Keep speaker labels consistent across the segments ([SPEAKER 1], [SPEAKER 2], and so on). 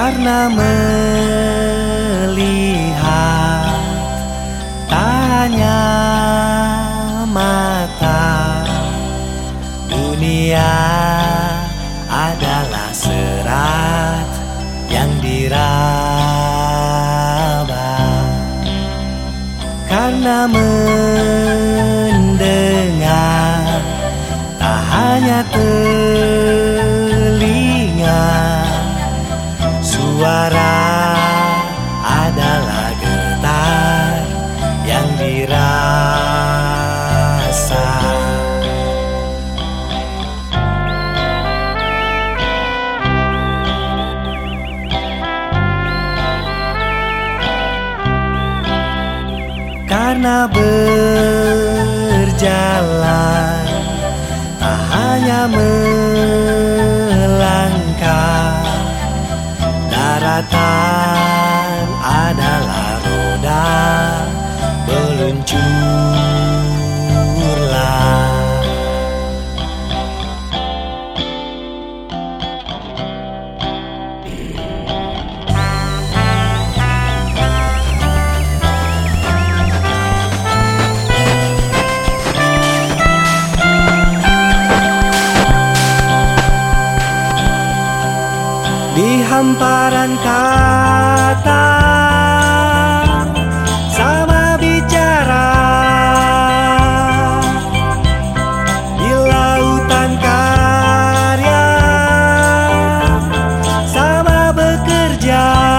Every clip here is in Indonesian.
[SPEAKER 1] Karena melihat tak hanya mata, dunia adalah serat yang diraba. Karena mendengar tak hanya telinga, suara adalah getar yang dirasa. Karena berjalan tak hanya melangkah, daratan adalah roda meluncurlah. Di hamparan kata sama bicara, di lautan karya sama bekerja,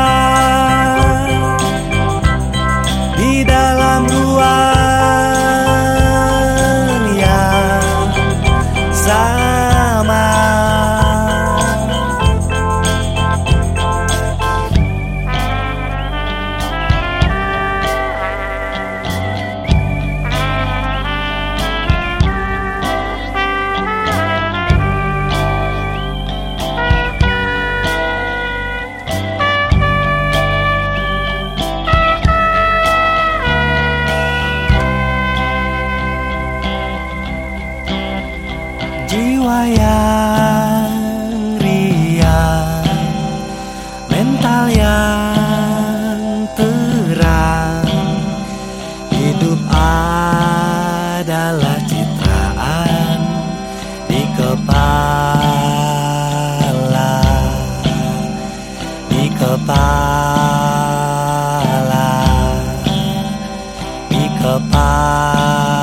[SPEAKER 1] di dalam ruang yang sama. Jiwa yang riang, mental yang terang, hidup adalah citraan di kepala, di kepala, di kepala.